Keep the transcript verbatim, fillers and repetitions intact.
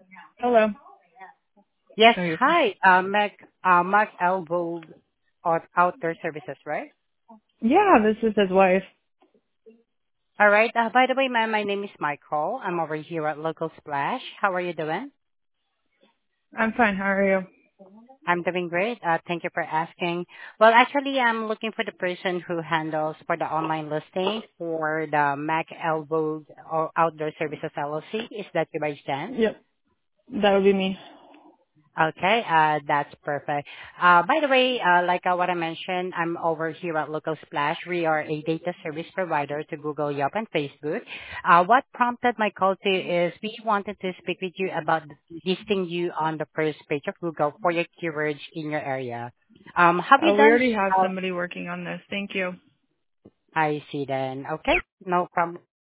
Hello. Yes, No, you're fine. hi, uh, Mac, uh, Mac Elbow Out- Outdoor Services, right? Yeah, this is his wife. All right. Uh, by the way, ma'am, my name is Michael. I'm over here at Local Splash. How are you doing? I'm fine. How are you? I'm doing great. Uh, thank you for asking. Well, actually, I'm looking for the person who handles for the online listing for the Mac Elbow or Outdoor Services L L C. Is that you by chance? Yep, that would be me. Okay, uh, that's perfect. Uh, by the way, uh, like uh, what I mentioned, I'm over here at Local Splash. We are a data service provider to Google, Yelp, and Facebook. Uh, what prompted my call to you is we wanted to speak with you about listing you on the first page of Google for your keywords in your area. Um, have you Uh, we done? already have Uh, somebody working on this. Thank you. I see then. Okay, no problem.